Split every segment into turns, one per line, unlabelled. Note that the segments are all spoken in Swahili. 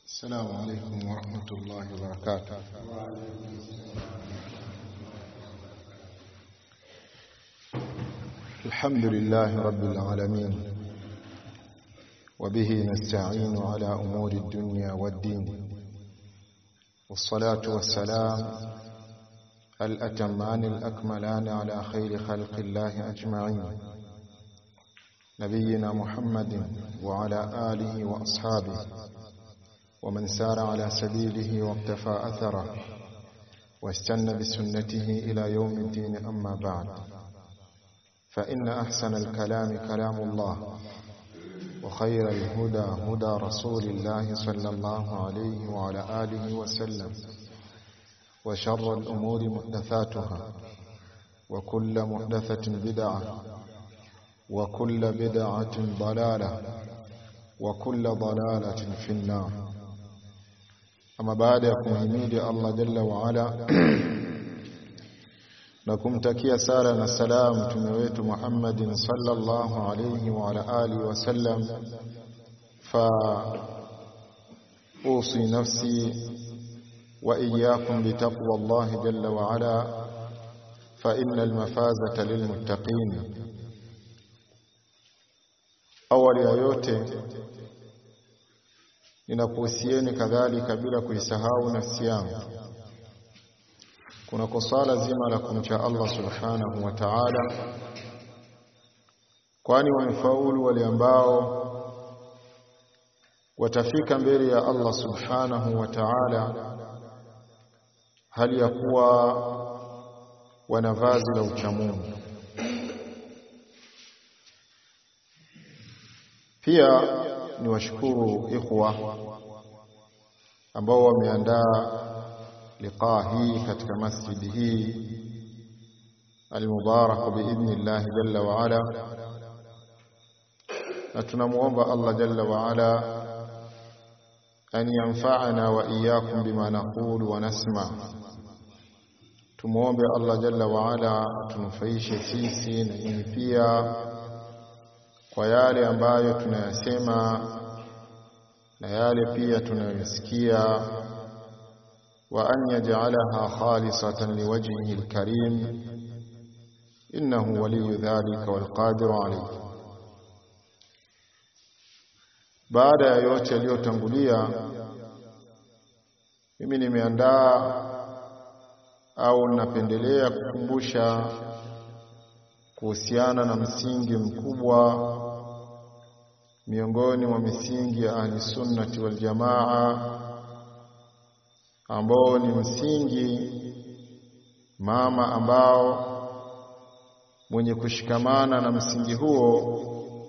السلام عليكم ورحمة الله وبركاته. الحمد لله رب العالمين، وبه نستعين على أمور الدنيا والدين، والصلاة والسلام الأتمان الأكملان على خير خلق الله أجمعين، نبينا محمد وعلى آله وأصحابه ومن سار على سبيله واقتفى أثره واستنى بسنته إلى يوم الدين. أما بعد، فإن أحسن الكلام كلام الله، وخير الهدى هدى رسول الله صلى الله عليه وعلى آله وسلم، وشر الأمور محدثاتها، وكل محدثة بدعة، وكل بدعة ضلالة، وكل ضلالة في النار. أما بعد، kumhimidi Allah jalla wa ala na kumtakia sala na salam mtume wetu Muhammadin sallallahu alayhi wa ala alihi wa sallam, fa usi nafsi wa iyyakum bi taqwa Allah jalla wa ala, fa innal mafazata lilmuttaqin. Awali ya yote ninakuhusieni kadhalika bila kuisahau nafsi yangu kuna swala zima la kumcha Allah subhanahu wa ta'ala, kwani wamefaulu wale ambao watafika mbele ya Allah subhanahu wa ta'ala hali ya kuwa wana vazi la uchamungu. Pia ni washukuru ikhwa ambao wameandaa liqaa hii katika masjidi hii al-mubarak biidhnillah jalla wa ala, na tunamuomba Allah jalla wa ala an yanfa'ana wa iyyakum bima naqulu wa nasma. Tumuombe Allah jalla wa ala tunufaishe sisi na nyinyi pia kwa yale ambayo tunayasema na yale pia tunayosikia, wa an yaj'alaha khalisatan liwajhihi alkarim, innahu waliyyu dhalika walqadiru alayhi. Baada ya yote yaliyotangulia, mimi nimeandaa au napendelea kukumbusha kuhusiana na msingi mkubwa miongoni mwa misingi ya ahli sunnati wal jamaa, ambao ni msingi mama ambao mwenye kushikamana na msingi huo,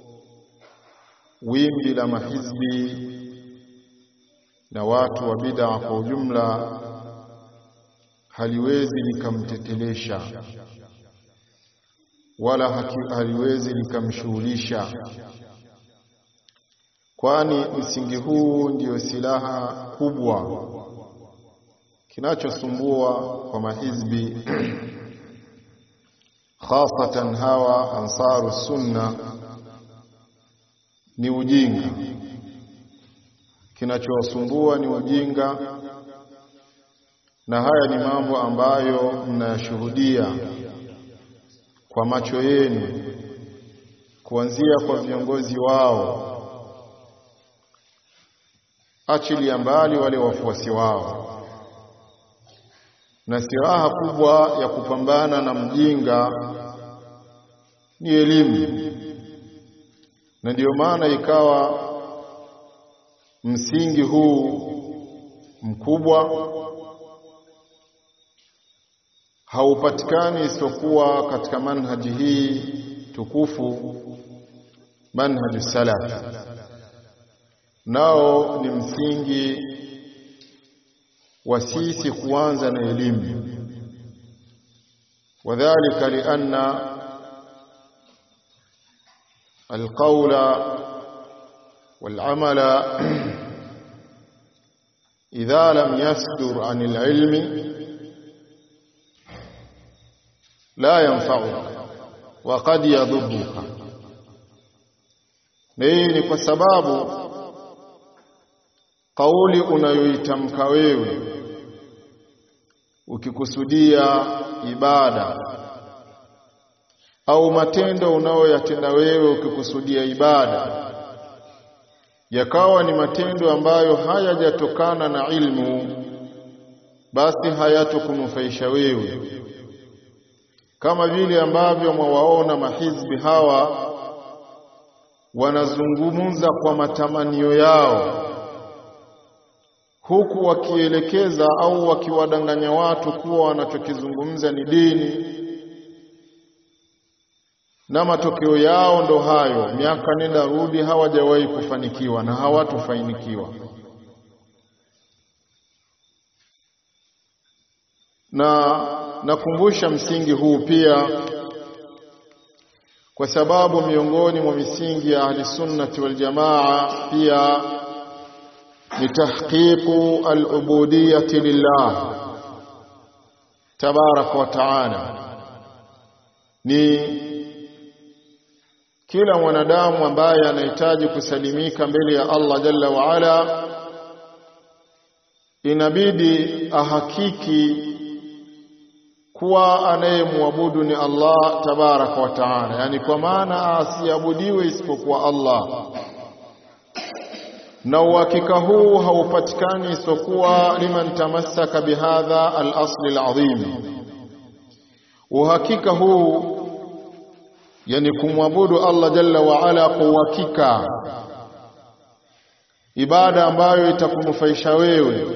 wimbi la mahizbi na watu wa bid'a kwa ujumla haliwezi likamtetelesha wala haliwezi likamshughulisha, kwani msingi huu ndio silaha kubwa kinachosumbua kwa mahizbi khasatan hawa ansaru sunna ni ujinga. Kinachosumbua ni ujinga, na haya ni mambo ambayo mnayashuhudia kwa macho yenu, kuanzia kwa viongozi wao, achilia mbali wale wafuasi wao. Na silaha kubwa ya kupambana na mjinga ni elimu, na ndio maana ikawa msingi huu mkubwa haupatikani isipokuwa katika manhaji hii tukufu, manhaju salaf. Nao ni msingi wa sisi kuanza na elimu, wadhālika lianna alqawla wal'amala idha lam yasdur 'anil 'ilmi la yanfa'uka wa qad yadhurruka. Na hii ni kwa sababu kauli unayoitamka wewe ukikusudia ibada au matendo unayoyatenda wewe ukikusudia ibada yakawa ni matendo ambayo hayajatokana na ilmu, basi hayatokunufaisha wewe. Kama vile ambavyo mwawaona mahizbi hawa wanazungumza kwa matamanio yao, huku wakielekeza au wakiwadanganya watu kuwa wanachokizungumza ni dini, na matokeo yao ndo hayo. Miaka nenda rudi hawajawahi kufanikiwa na hawatofanikiwa. Na nakumbusha msingi huu pia kwa sababu miongoni mwa misingi ya ahli sunnati wal jamaa pia ni tahqiqu al-ubudiyyati lillah tabaraka wa taala. Ni kila mwanadamu ambaye anahitaji kusalimika mbele ya Allah jalla wa ala inabidi ahakiki kuwa anayemwabudu ni Allah tabaraka wa taala, yani kwa maana asiabudiwe isipokuwa Allah. Na uhakika huu haupatikani isipokuwa liman tamassaka bihadha al-asl al-azim. Uhakika huu, yani kumwabudu Allah jalla wa ala kwa uhakika, ibada ambayo itakunufaisha wewe,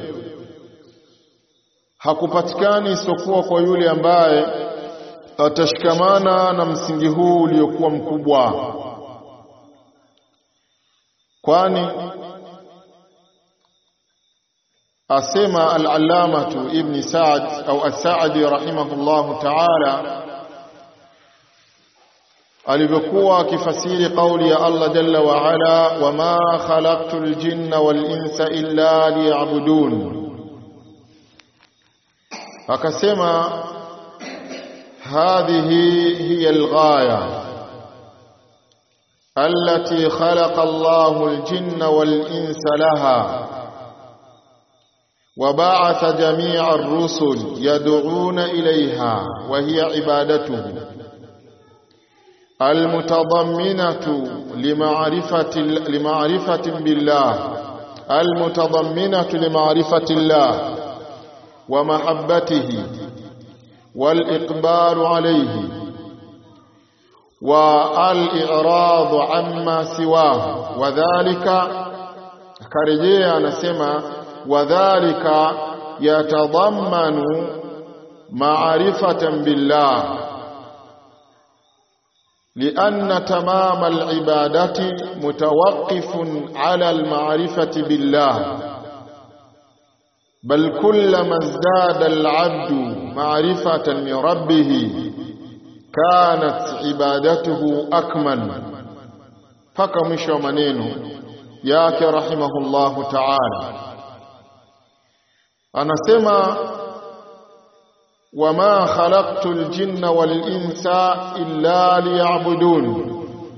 hakupatikani isipokuwa kwa yule ambaye atashikamana na msingi huu uliokuwa mkubwa. Kwani asema al-allamatu ibn Sa'd au as-Sa'di rahimahullahu ta'ala alivyokuwa akifasiri kauli ya Allah jalla wa ala, wama khalaqtul jinna wal insa illa liya'budun, akasema hadhihi hiya al-ghaya allati khalaqa Allahu al-jinna wal insa laha وبعث جميع الرسل يدعون إليها، وهي عبادته المتضمنة لمعرفة بالله، المتضمنة لمعرفة الله ومحبته والإقبال عليه والإعراض عما سواه. وذلك كرجيا نسمى وذلك يتضمن معرفة بالله، لأن تمام العبادة متوقف على المعرفة بالله، بل كلما ازداد العبد معرفة لربه كانت عبادته أكمل. فكمشوا منينه ياك رحمه الله تعالى anasema wama khalaqtul jinna wal insa illa liya'budun,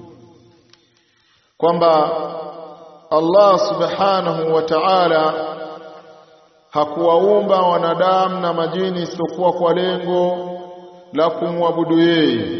kwamba Allah subhanahu wa ta'ala hakuwaumba wanadamu na majini isipokuwa kwa lengo la kumwabudu yeye.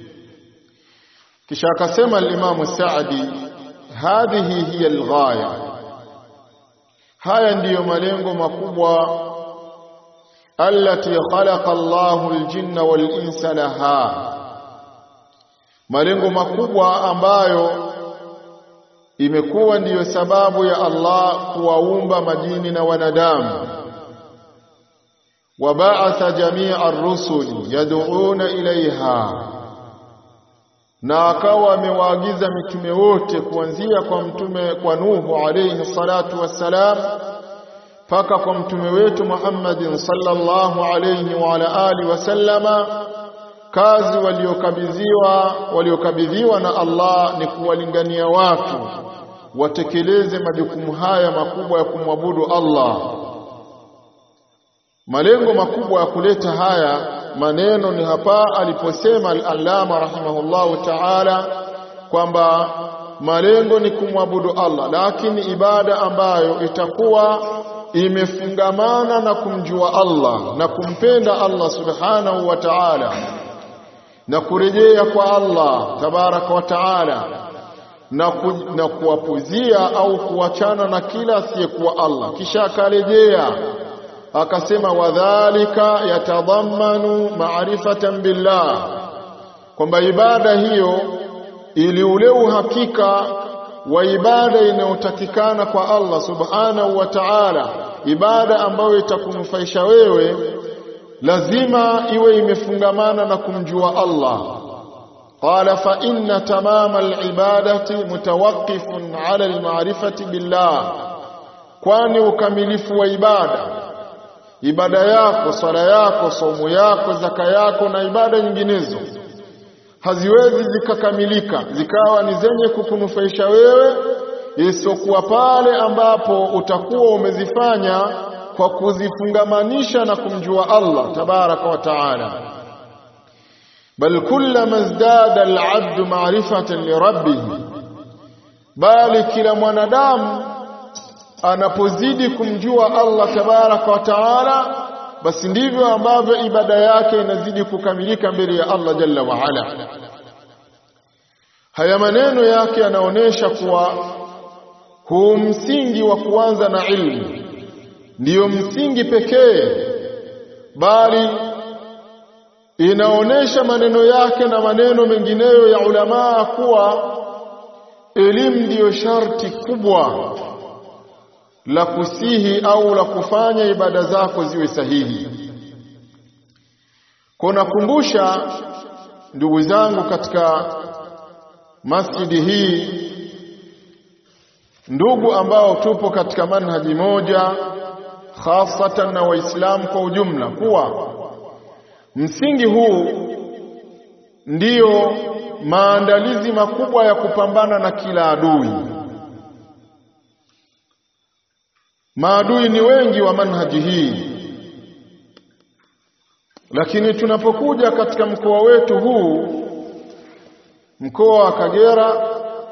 Kisha akasema al-Imam Sa'di, hadhihi hiya al-ghaya, haya ndiyo malengo makubwa, allati khalaqa Allahu al-jinna wal insa laha, malengo makubwa ambayo imekuwa ndiyo sababu ya Allah kuwaumba majini na wanadamu. Wa ba'atha jami'a ar-rusuli yad'una ilaiha, na akawa amewaagiza mitume wote kuanzia kwa mtume kwa Nuhu alayhi salatu wassalam paka kwa mtume wetu Muhammadin sallallahu alayhi wa ala alihi wasallama, kazi waliokabidhiwa na Allah ni kuwalingania watu watekeleze majukumu haya makubwa ya kumwabudu Allah. Malengo makubwa ya kuleta haya maneno ni hapa aliposema al-Allama rahimahullahu ta'ala kwamba malengo ni kumwabudu Allah, lakini ibada ambayo itakuwa imefungamana na kumjua Allah na kumpenda Allah subhanahu wa ta'ala na kurejea kwa Allah tabaraka wa ta'ala na kuwapuzia au kuachana na kila asiyekuwa Allah, kisha akarejea akasema wadhālika yatadhammanu ma'rifatan billah, kwamba ibada hiyo ili ule uhakika wa ibada inayotakikana kwa Allah subhanahu wa ta'ala, ibada ambayo itakunufaisha wewe lazima iwe imefungamana na kumjua Allah. Qala fa inna tamama al-ibadati mutawaqqifun ala al-ma'rifati billah, kwani ukamilifu wa ibada yako, sala yako, saumu yako, zaka yako na ibada nyinginezo haziwezi zikakamilika zikawa ni zenye kukunufaisha wewe isipokuwa pale ambapo utakuwa umezifanya kwa kuzifungamanisha na kumjua Allah tabaraka wa taala. Bal kullama izdada al-'abdu ma'rifatan li rabbih, bali kila mwanadamu anapozidi kumjua Allah tabaraka wa taala, basi ndivyo ambavyo ibada yake inazidi kukamilika mbele ya Allah jalla wa ala. Haya maneno yake yanaonesha kuwa huu msingi wa kuanza na ilmu ndiyo msingi pekee, bali inaonesha maneno yake na maneno mengineyo ya ulama kuwa elimu ndiyo sharti kubwa la kusihi au la kufanya ibada zako ziwe sahihi. Kuna kumbusha ndugu zangu katika masjidi hii, ndugu ambao tupo katika manhaji moja, hasatan na waislamu kwa ujumla, kuwa msingi huu ndiyo maandalizi makubwa ya kupambana na kila adui. Maadui ni wengi wa manhaji hii, lakini tunapokuja katika mkoa wetu huu, mkoa wa Kagera,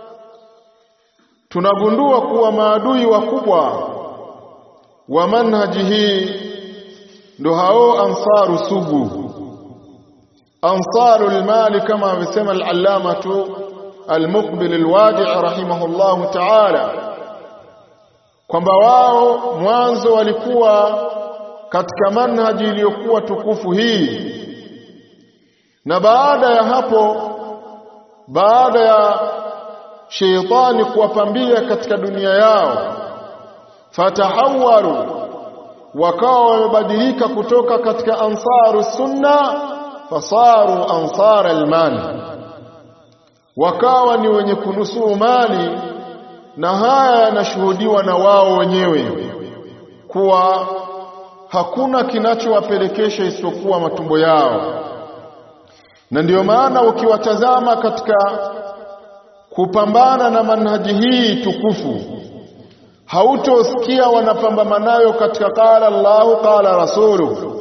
tunagundua kuwa maadui wakubwa wa manhaji hii ndo hao ansaru sugu, ansarul mali, kama amesema al-allamatu al-Muqbil al-Wadi' rahimahullahu ta'ala, kwamba wao mwanzo walikuwa katika manhaji iliyokuwa tukufu hii, na baada ya hapo, baada ya sheitani kuwapambia katika dunia yao, fatahawaru, wakawa wamebadilika kutoka katika ansaru sunna fasaru ansara almali, wakawa ni wenye kunusuru mali. Na haya yanashuhudiwa na wao wenyewe kuwa hakuna kinachowapelekesha isipokuwa matumbo yao. Na ndiyo maana ukiwatazama katika kupambana na manhaji hii tukufu, hautosikia wanapambana nayo katika qala Allahu qala rasuluhu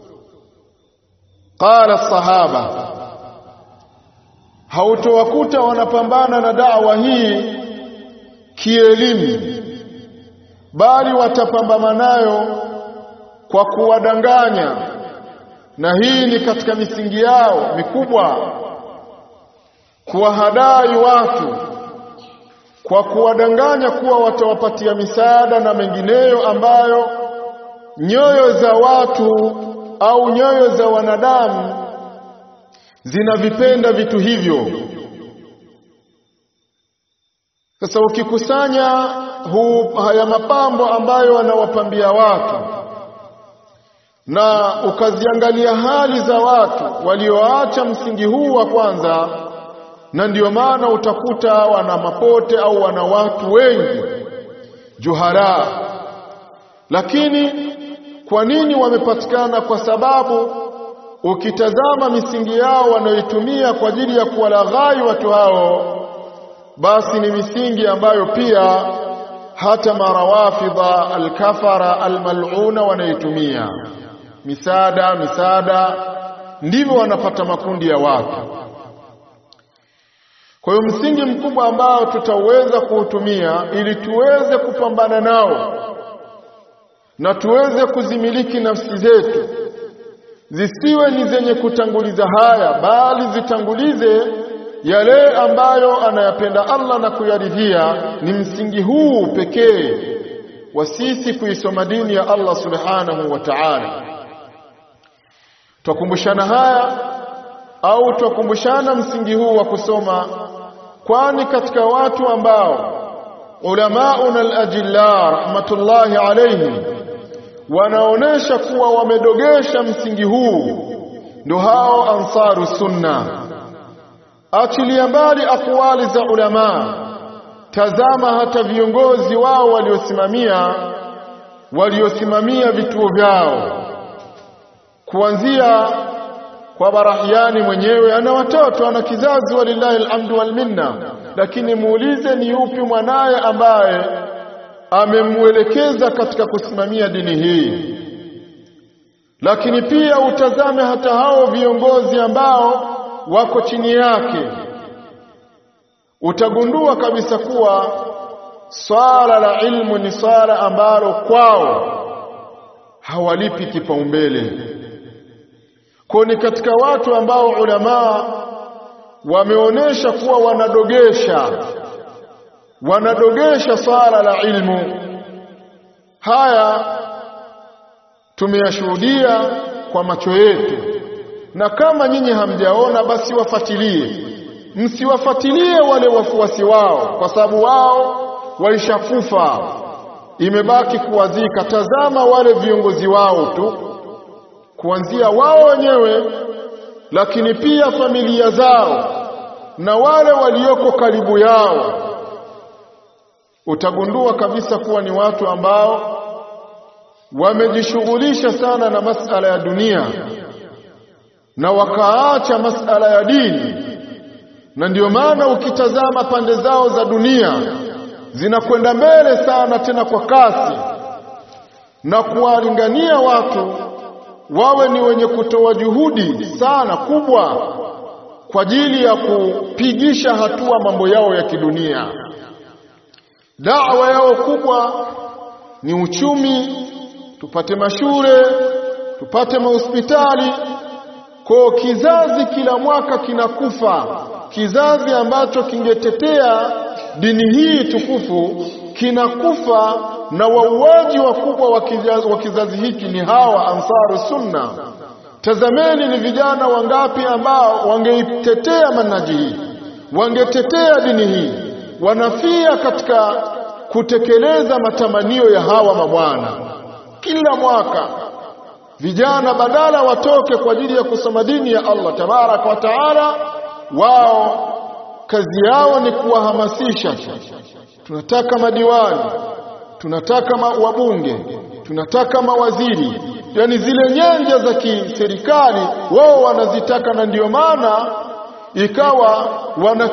qala sahaba. Hautowakuta wanapambana na da'wa hii kielimu, bali watapambana nayo kwa kuwadanganya, na hii ni katika misingi yao mikubwa, kuwahadai watu kwa kuwadanganya kuwa watawapatia misaada na mengineyo ambayo nyoyo za watu au nyoyo za wanadamu zinavipenda vitu hivyo. Sasa ukikusanya haya mapambo ambayo wanawapambia watu na ukaziangalia hali za watu walioacha msingi huu wa kwanza, na ndiyo maana utakuta wana mapote au wana watu wengi juhara. Lakini kwa nini wamepatikana? Kwa sababu ukitazama misingi yao wanayoitumia kwa ajili ya kuwalaghai watu hao, basi ni misingi ambayo pia hata marawafidha al-kafara al-mal'una wanaitumia. Misaada ndivyo wanapata makundi ya watu. Kwa hiyo msingi mkubwa ambao tutaweza kuutumia ili tuweze kupambana nao na tuweze kuzimiliki nafsi zetu, zisiwe ni zenye kutanguliza haya, bali zitangulize yale ambayo anayapenda Allah na kuyaridhia, ni msingi huu pekee wa sisi kuisoma dini ya Allah subhanahu wa ta'ala. Tukumbushana haya au tukumbushana msingi huu wa kusoma, kwani katika watu ambao ulamauna al-ajilla rahmatullahi alayhim wanaonesha kuwa wamedogesha msingi huu ndio hao ansaru sunna. Achilia mbali akwali za ulama, tazama hata viongozi wao waliosimamia vituo vyao, kuanzia kwa Barahiani mwenyewe. Ana watoto, ana kizazi, walillahi alhamdu wal minna, lakini muulize ni yupi mwanaye ambaye amemuelekeza katika kusimamia dini hii. Lakini pia utazame hata hao viongozi ambao wako chini yake, utagundua kabisa kuwa swala la ilmu ni swala ambalo kwao hawalipi kipaumbele. Kwa ni katika watu ambao ulama wameonesha kuwa wanadogesha swala la ilmu. Haya tumeyashuhudia kwa macho yetu, na kama nyinyi hamjaona basi wafuatilie. Msiwafuatilie wale wafuasi wao, kwa sababu wao walishakufa, imebaki kuwazika. Tazama wale viongozi wao tu, kuanzia wao wenyewe, lakini pia familia zao na wale walioko karibu yao. Utagundua kabisa kuwa ni watu ambao wamejishughulisha sana na masala ya dunia na wakaacha masala ya dini. Na ndio maana ukitazama pande zao za dunia zinakwenda mbele sana, tena kwa kasi, na kuwalingania watu wawe ni wenye kutoa juhudi sana kubwa kwa ajili ya kupigisha hatua mambo yao ya kidunia. Da'wa yao kubwa ni uchumi, tupate mashule, tupate mahospitali. Kwa kizazi kila mwaka kinakufa, kizazi ambacho kingetetea dini hii tukufu kinakufa, na wauaji wakubwa wa kizazi hiki ni hawa ansaru sunna. Tazameni ni vijana wangapi ambao wangeitetea manhaji hii, wangetetea dini hii, wanafia katika kutekeleza matamanio ya hawa mabwana. Kila mwaka vijana badala watoke kwa ajili ya kusoma dini ya Allah tabaraka wa taala, wao kazi yao ni kuwahamasisha. Tunataka madiwani, tunataka wabunge, tunataka mawaziri, yani zile nyanja za kiserikali wao wanazitaka. Na ndio maana ikawa wana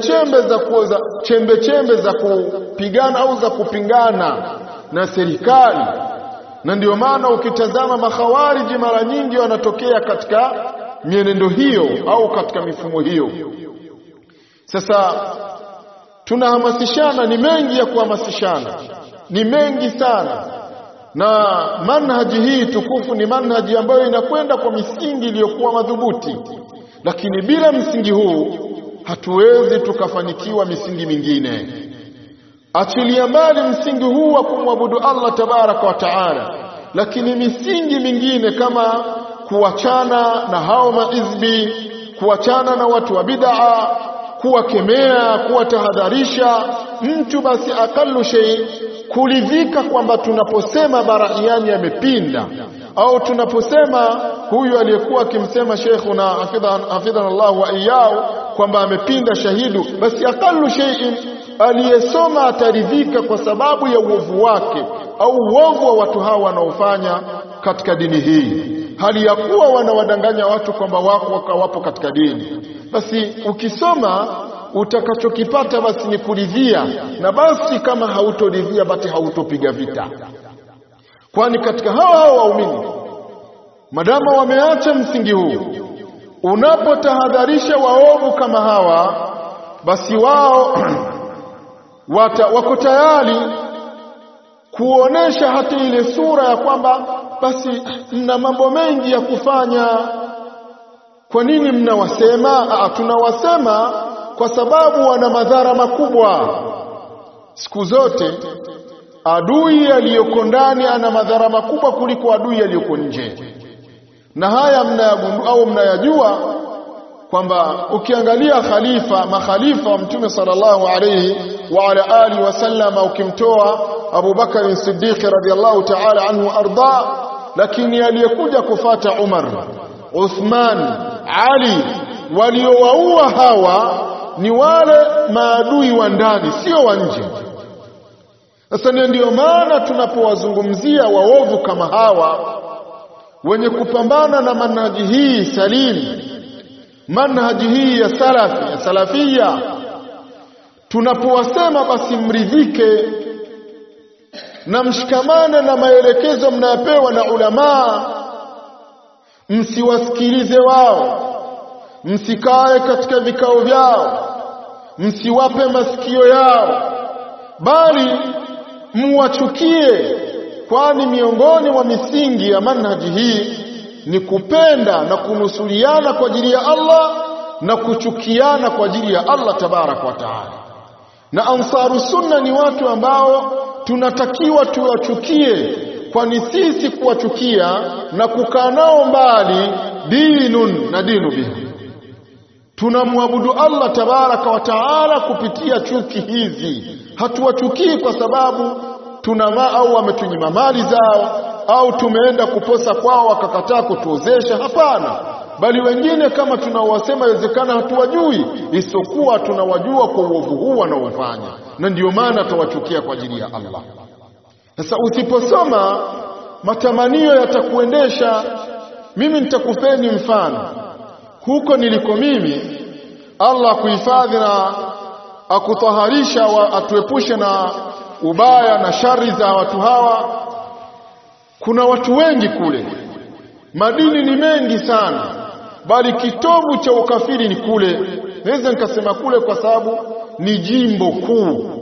chembe za kupigana au za kupingana na serikali. Na ndio maana ukitazama makhawariji mara nyingi wanatokea katika mienendo hiyo au katika mifumo hiyo. Sasa tunahamasishana, ni mengi ya kuhamasishana, ni mengi sana. Na manhaji hii tukufu ni manhaji ambayo inakwenda kwa misingi iliyokuwa madhubuti, lakini bila msingi huu hatuwezi tukafanikiwa misingi mingine. Achilia mbali msingi huu wa kumwabudu Allah tabaraka wa taala, lakini misingi mingine kama kuachana na hao maizbi, kuachana na watu wa bid'a, kuwakemea, kuwatahadharisha mtu, basi akalu shay kulidhika kwamba tunaposema Barahiani amepinda, au tunaposema huyu aliyekuwa akimsema Sheikhuna hafidhana Allah wa iyao kwamba amepinda shahidu, basi akalu shay'in aliyesoma ataridhika kwa sababu ya uovu wake au uovu wa watu hawa wanaofanya katika dini hii, hali ya kuwa wanawadanganya watu kwamba wapo katika dini. Basi ukisoma utakachokipata basi ni kuridhia, na basi kama hautoridhia basi hautopiga vita. Kwani katika hao waumini madama wameacha msingi huu, unapotahadharisha waovu kama hawa, basi wao wako tayari kuonesha hata ile sura ya kwamba basi mna mambo mengi ya kufanya, kwa nini mnawasema? Tunawasema kwa sababu wana madhara makubwa. Siku zote adui aliyoko ndani ana madhara makubwa kuliko adui aliyoko nje, na haya mnayagundua au mnayajua kwamba ukiangalia makhalifa wa Mtume sallallahu alayhi wa ala alihi wasallam, ukimtoa Abu Bakar Siddiq radhiyallahu ta'ala anhu arda, lakini aliyekuja kufuata Umar, Uthman, Ali, waliowaua hawa ni wale maadui wa ndani, sio wa nje. Sasa ndio maana tunapowazungumzia waovu kama hawa wenye kupambana na manhaji hii salim, manhaji hii ya salafia, tunapowasema basi mridhike na mshikamane na maelekezo mnayopewa na ulama, msiwasikilize wao, msikae katika vikao vyao, msiwape masikio yao, bali muwachukie, kwani miongoni mwa misingi ya manhaji hii ni kupenda na kunusuliana kwa ajili ya Allah na kuchukiana kwa ajili ya Allah tabarak wa taala. Na Ansaru Sunna ni watu ambao tunatakiwa tuwachukie, kwani sisi kuwachukia na kukaa nao mbali dinun na dinu biha. Tunamwabudu Allah tabaraka wa taala kupitia chuki hizi. Hatuwachukii kwa sababu au wametunyima mali zao au tumeenda kuposa kwao wakakataa kutuozesha, hapana. Bali wengine kama tunawasema inawezekana hatuwajui, isipokuwa tunawajua kwa uovu huu wanaofanya, na ndio maana tuwachukia kwa ajili ya Allah. Sasa usiposoma matamanio yatakuendesha. Mimi nitakupeni mfano. Huko niliko mimi, Allah kuhifadhi na akutaharisha atuepushe na ubaya na shari za watu hawa. Kuna watu wengi kule, madini ni mengi sana, bali kitovu cha ukafiri ni kule. Naweza nikasema kule kwa sababu ni jimbo kuu,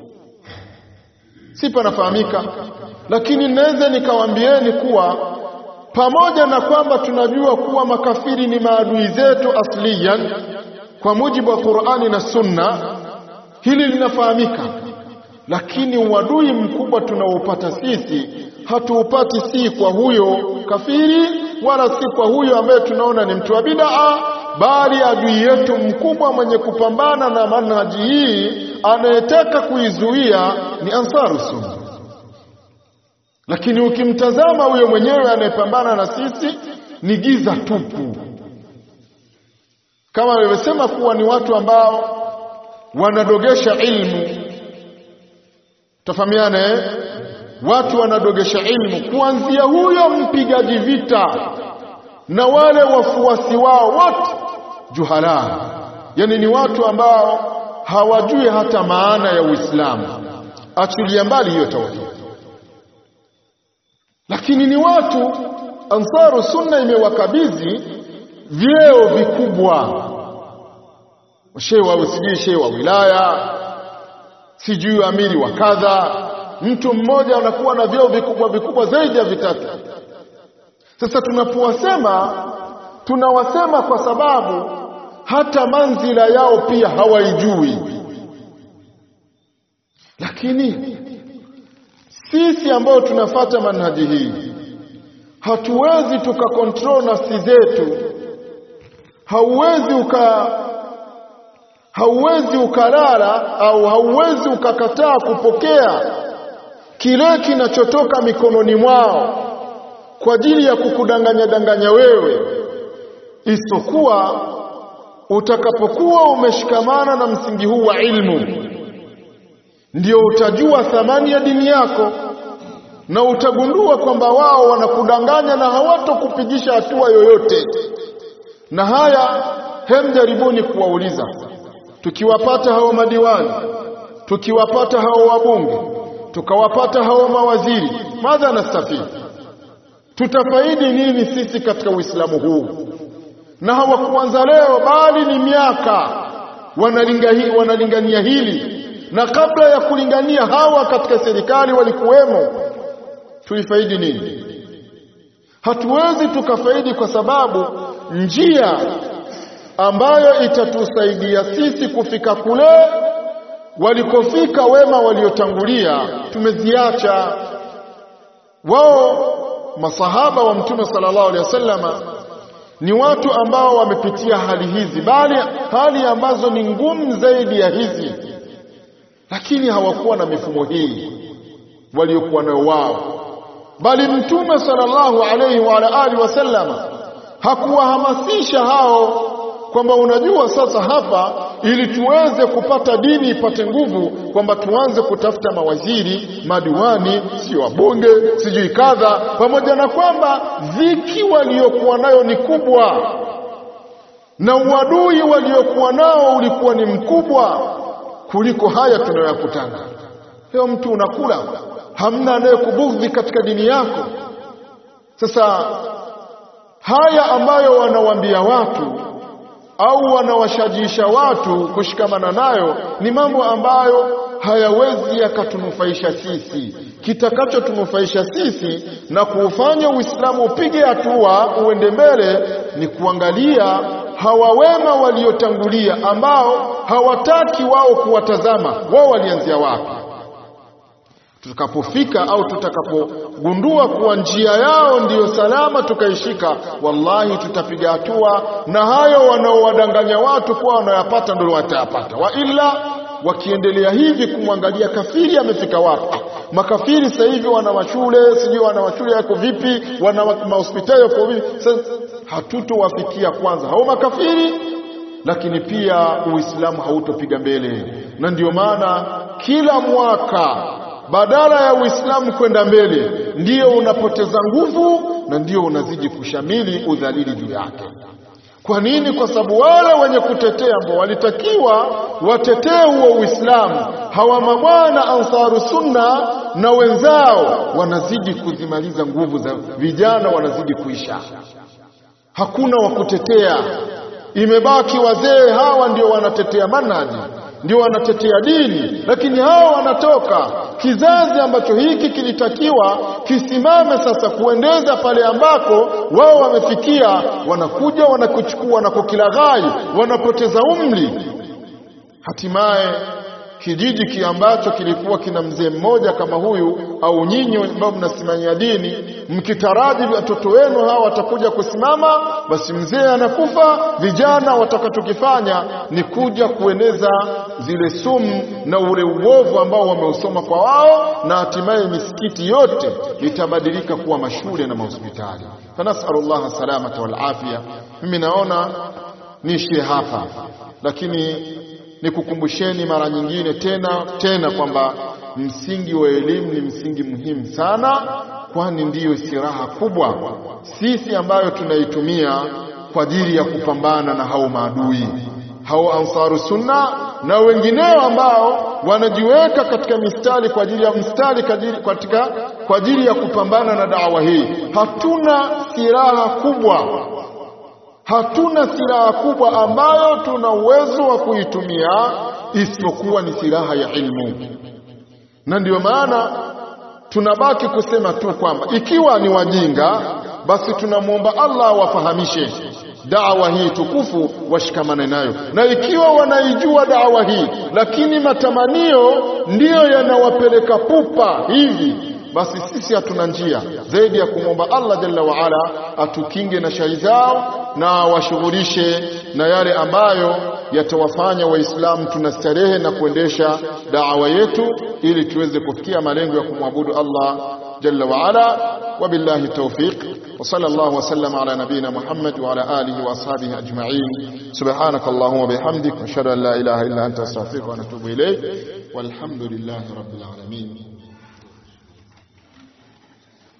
si panafahamika, lakini naweza nikawaambieni kuwa pamoja na kwamba tunajua kuwa makafiri ni maadui zetu asliyan kwa mujibu wa Qur'ani na Sunna, hili linafahamika, lakini uadui mkubwa tunaopata sisi hatuupati si kwa huyo kafiri wala si kwa huyo ambaye tunaona ni mtu wa bid'a, bali adui yetu mkubwa mwenye kupambana na manhaji hii anayetaka kuizuia ni Ansaru Sunna. Lakini ukimtazama huyo mwenyewe anayepambana na sisi ni giza tupu, kama wamesema kuwa ni watu ambao wanadogesha ilmu. Tafahamiane, watu wanadogesha ilmu, kuanzia huyo mpigaji vita na wale wafuasi wao wote juhala, yani ni watu ambao hawajui hata maana ya Uislamu, achilia mbali hiyo tauhid. Lakini ni watu Ansaru Sunna imewakabidhi vyeo vikubwa, shehe wa wilaya, sijui amiri wa kadha. Mtu mmoja anakuwa na vyeo vikubwa zaidi ya vitatu. Sasa tunawasema kwa sababu hata manzila yao pia hawaijui. Lakini sisi ambao tunafata manhaji hii hatuwezi tukakontrol nafsi zetu. Hauwezi ukalala au hauwezi ukakataa kupokea kile kinachotoka mikononi mwao kwa ajili ya kukudanganya wewe, isipokuwa utakapokuwa umeshikamana na msingi huu wa ilmu, ndio utajua thamani ya dini yako, na utagundua kwamba wao wanakudanganya na hawatokupigisha hatua yoyote. Na haya jaribuni kuwauliza, tukiwapata hao madiwani, tukiwapata hao wabunge, tukawapata hao mawaziri, madha nastafidi, tutafaidi nini sisi katika Uislamu huu? Na hawakuanza leo, bali ni miaka wanalingania hili, na kabla ya kulingania hawa katika serikali walikuwemo. Tulifaidi nini? Hatuwezi tukafaidi, kwa sababu njia ambayo itatusaidia sisi kufika kule walikofika wema waliotangulia tumeziacha. Wao masahaba wa Mtume sallallahu alaihi wasallama ni watu ambao wamepitia hali hizi, bali hali ambazo ni ngumu zaidi ya hizi, lakini hawakuwa na mifumo hii waliokuwa nayo wao. Bali Mtume sallallahu alaihi wa alihi wasallama hakuwahamasisha hao kwamba unajua sasa hapa ili tuweze kupata dini ipate nguvu, kwamba tuanze kutafuta mawaziri, madiwani, sio wabunge, sijui kadha, pamoja na kwamba dhiki waliokuwa nayo ni kubwa na uadui waliokuwa nao ulikuwa ni mkubwa kuliko haya tunayoyakutana leo. Mtu unakula, hamna anayekubudhi katika dini yako. Sasa haya ambayo wanawaambia watu au wanawashajisha watu kushikamana nayo ni mambo ambayo hayawezi yakatunufaisha sisi. Kitakachotunufaisha sisi na kuufanya Uislamu upige hatua uende mbele ni kuangalia hawa wema waliotangulia, ambao hawataki wao kuwatazama wao walianzia wapi. Tutakapofika au tutakapogundua kuwa njia yao ndiyo salama tukaishika, wallahi tutapiga hatua, na hayo wanaowadanganya watu kwa wanayapata ndio watayapata. Wa ila wakiendelea hivi kumwangalia kafiri amefika wapi. Makafiri sasa hivi wana mashule, sijui wana mashule yako vipi, wana mahospitali yako vipi. Sasa hatutowafikia kwanza hao makafiri, lakini pia Uislamu hautopiga mbele. Na ndio maana kila mwaka badala ya Uislamu kwenda mbele ndio unapoteza nguvu na ndio unazidi kushamili udhalili juu yake. Kwa nini? Kwa sababu wale wenye kutetea ambao walitakiwa watetee huo Uislamu, hawa mabwana Ansaru Sunna na wenzao, wanazidi kuzimaliza nguvu za vijana, wanazidi kuisha. Hakuna wa kutetea, imebaki wazee. Hawa ndio wanatetea manhaji, ndio wanatetea dini, lakini hawa wanatoka kizazi ambacho hiki kilitakiwa kisimame sasa kuendeza pale ambako wao wamefikia. Wanakuja wanakuchukua na kukilaghai, wanapoteza umri. Hatimaye kijiji ambacho kilikuwa kina mzee mmoja kama huyu, au nyinyi ambao mnasimamia dini mkitaraji watoto wenu hawa watakuja kusimama, basi mzee anakufa, vijana watakachokifanya ni kuja kueneza zile sumu na ule uovu ambao wameusoma kwa wao, na hatimaye misikiti yote itabadilika kuwa mashule na mahospitali. Fanasallallahu salamata wal afia. Mimi naona niishie hapa, lakini nikukumbusheni mara nyingine tena kwamba msingi wa elimu ni msingi muhimu sana, kwani ndiyo silaha kubwa sisi ambayo tunaitumia kwa ajili ya kupambana na hao maadui, hao Ansaru Sunna na wengineo ambao wanajiweka katika mistari kwa ajili ya kwa ajili ya kupambana na da'wa hii. Hatuna silaha kubwa ambayo tuna uwezo wa kuitumia isipokuwa ni silaha ya ilmu. Na ndio maana tunabaki kusema tu kwamba ikiwa ni wajinga, basi tunamuomba Allah wafahamishe da'wa hii tukufu, washikamane nayo. Na ikiwa wanaijua da'wa hii lakini matamanio ndiyo yanawapeleka pupa hivi, basi sisi hatuna njia zaidi ya kumwomba Allah jalla wa ala atukinge na shari zao, na washughulishe na yale ambayo yatawafanya Waislamu tunastarehe na kuendesha da'wa yetu, ili tuweze kufikia malengo ya kumwabudu Allah jalla wa ala. Wabillahi tawfiq, wa sallallahu wa sallama ala nabina Muhammad wa ala alihi wa ashabihi ajma'in. Subhanakallahumma bihamdik, ashhadu an la ilaha illa anta astaghfiruka wa atubu ilayk. Walhamdulillahi rabbil alamin.